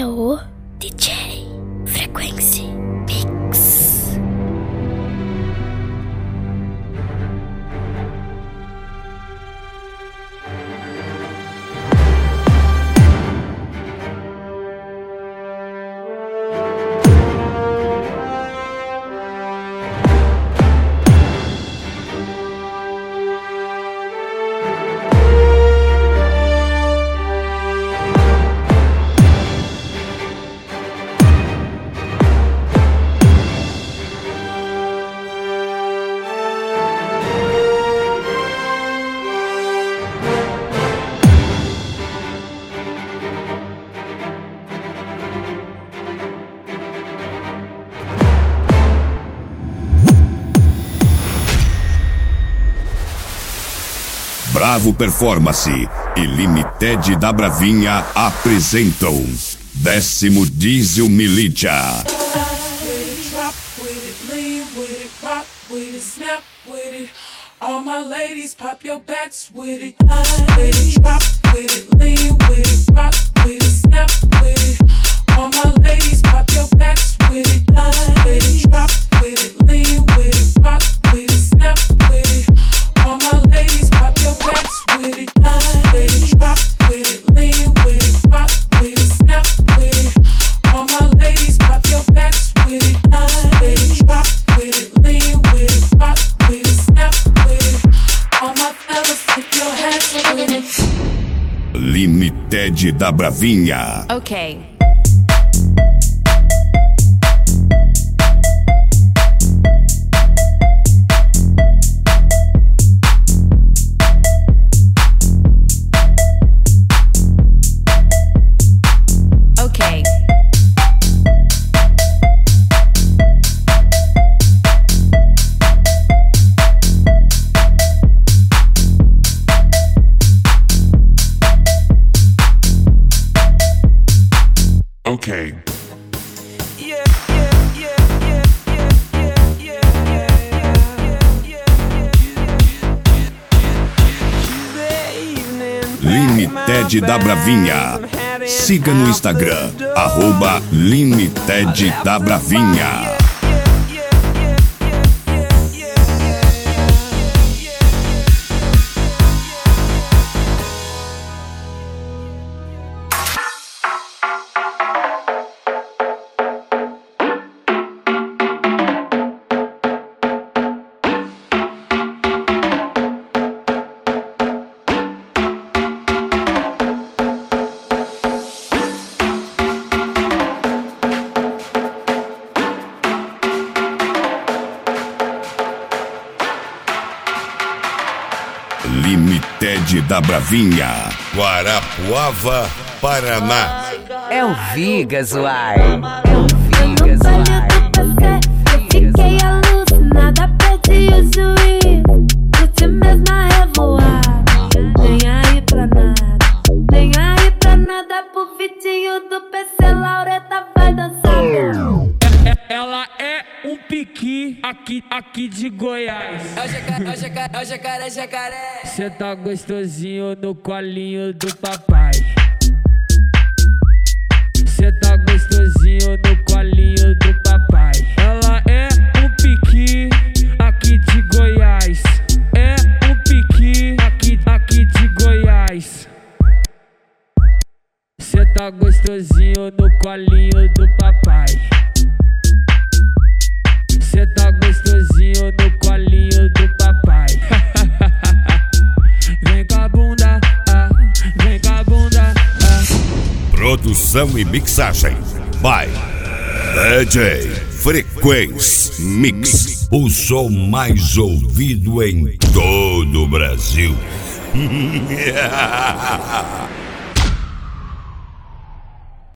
é o DJ Frequência Mix. Bravo Performance e Limited da Bravinha apresentam 10º Diesel Militia. All my ladies, pop your backs with it. Drop with it, lean with it, rock with it, snap with it. All my ladies, pop your backs with it. Drop with it, lean with it, rock with it, snap with it. All my ladies, pop your backs with it. Drop with it, lean with it, rock with it, snap with it. All my ladies, pop your backs with it. Drop with it, lean with it, rock with it, snap with it. All my fellas, put your hands with it. Limited da Bravinha. Okay. Okay. Limited da Bravinha. Siga no Instagram, @Limited da Bravinha. Limited da Bravinha, Guarapuava, Paraná. É o Vigas, uai. É o Vigas, uai. Eu fiquei alucinada, perdi o juízo. Curti mesmo a revoada. Nem aí pra nada, nem aí pra nada. Pro Vitinho do PC, Laureta vai dançar. Ela é um piqui aqui de Goiás. É o jacaré, jacaré. Cê tá gostosinho no colinho do papai. Cê tá gostosinho no colinho do papai. Ela é um piqui aqui de Goiás. É um piqui aqui de Goiás. Cê tá gostosinho no colinho do papai. Cê tá gostosinho no colinho do papai. Vem com a bunda, vem com a bunda. Produção e mixagem by DJ Frequência Mix, o som mais ouvido em todo o Brasil.